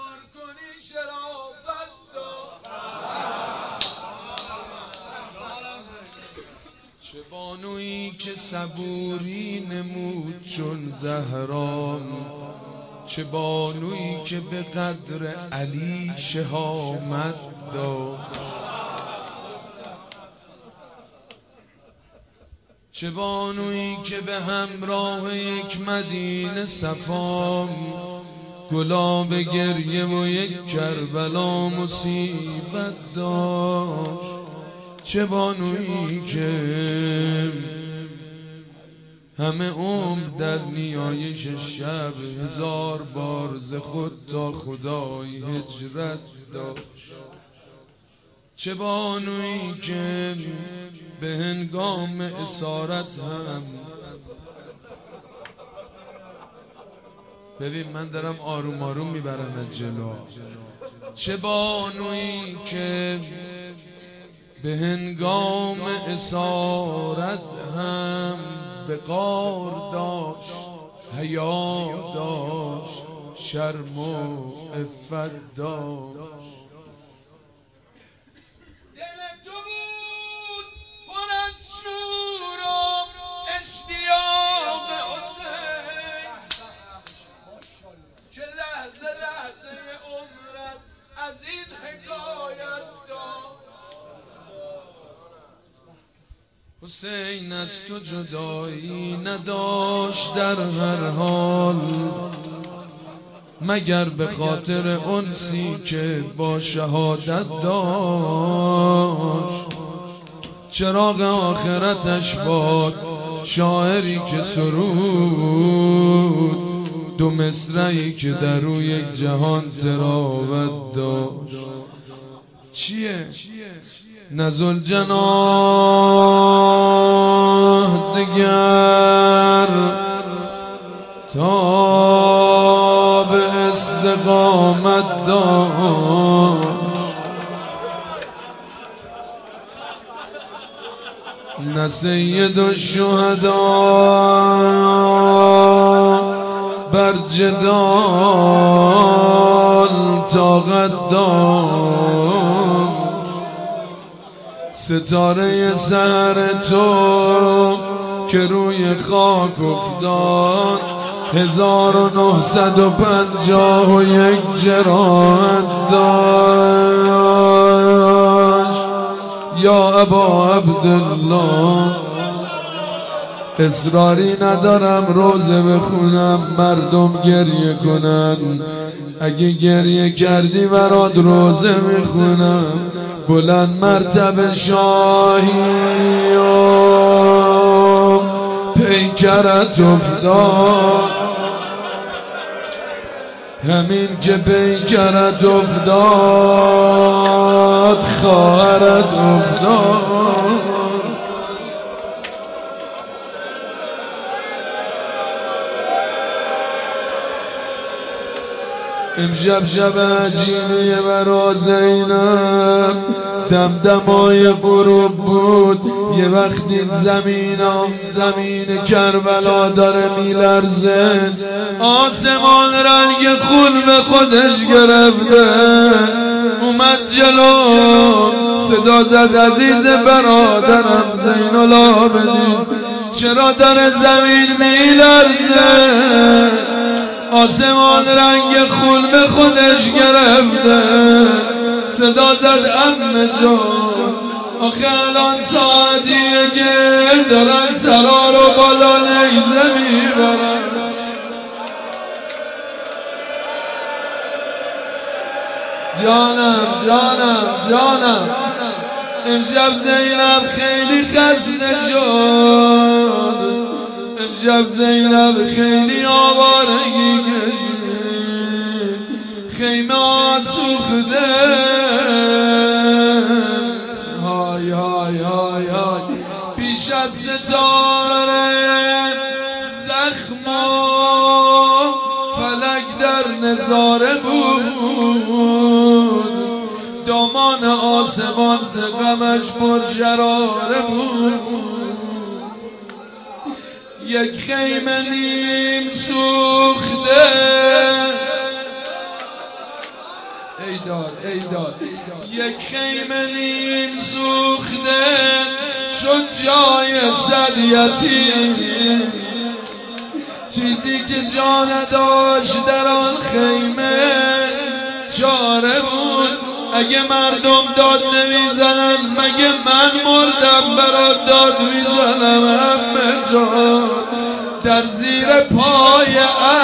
چه بانویی که صبوری نمود چون زهرا، چه بانویی که به قدر علی شهامت داشت، چه بانویی که به همراه یک مدینه صفا، گلاب گریه و یک کربلا مصیبت داشت، چه بانویی که همه عمر در نیایش شب 1000 بار ز خود تا خدای هجرت داشت، چه بانویی که به هنگام اسارت هم، ببین من دارم آروم آروم میبرم جلو، چه بانویی که به هنگام اسارت هم وقار داشت، حیا داشت، شرم و عفت داشت. دل تو بود پر از شور و اشتیاق حسین، چه لحظه لحظه عمرت از این حکایت داشت. حسین از تو جدایی نداشت در هر حال، مگر به خاطر انسی که با شهادت داشت. چراغ آخرتش باد شاعری که سرود، دو مصرعی که در روی یک جهان تراوت داشت. چیه؟ نه ذوالجناح دگر تا به استقامت داشت، نه سید الشهدا بر جدال طاقت داشت. ستاره سحر تو که روی خاک افتاد 1951 جراحت داشت. یا ابا عبدالله اصراری ندارم روزه بخونم مردم گریه کنن، اگه گریه کردی برات روزه میخونم. بلند مرتبه شاهی و پیکرت افتاد، همین که پیکرت افتاد خواهرت افتاد. امشب شب عجیبیه برا زینب، دمدمای غروب بود، یه وقتی زمین کربلا داره میلرزه، آسمان رنگ خون به خودش گرفته، اومد جلو صدا زد عزیز برادرم زین العابدین چرا داره زمین میلرزه؟ آسمان رنگ خون به خودش گرفته، صدا زد عمه جان آخه الان ساعتیه که دارن سرا رو بالا نیزه میبرن. جانم جانم جانم امشب زینب خیلی خسته شد، امشب زینب خیلی آوارگی کشید، خیمه آسوخته، های های های های بیش از ستاره زخم و فلک در نظاره بود، دامان آسمان ز غمش پر شراره بود، یک خیمه نیم سوخته ای داد یک خیمه نیم سوخته شد جای صد یتیم، چیزی که جا نداشت در آن خیمه چاره بود. اگه مردم داد نمیزنن مگه من مردم برات داد میزنم؟ عمه جان در زیر پای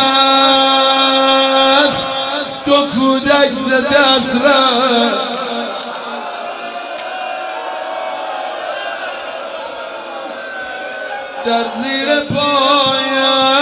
اسب دو کودک ز دست رفت، در زیر پای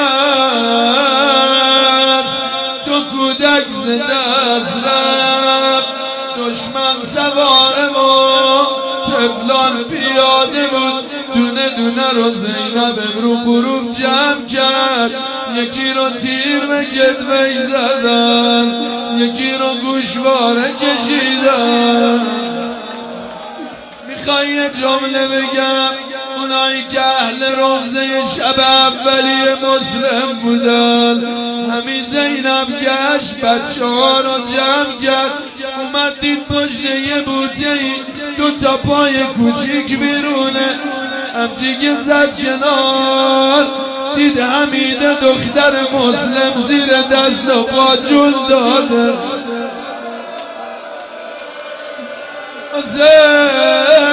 اسب دو کودک ز دست رفت. دشمن سواره و طفلان پیاده بود، دونه دونه رو زینب رو غروب جمع کرد. یکی رو تیر به کتفش زدن، یکی رو گوشواره کشیدن. میخوای یه جمله بگم؟ اونایی که اهل روضه شب اولیه مسلم بودن، همین زینب گشت بچه ها رو جمع کرد، اومد دید پشت یه بوته دو تا پای کوچیک بیرونه، همچی زد کنار دید حمیده دختر مسلم زیر دست و پا جون داده.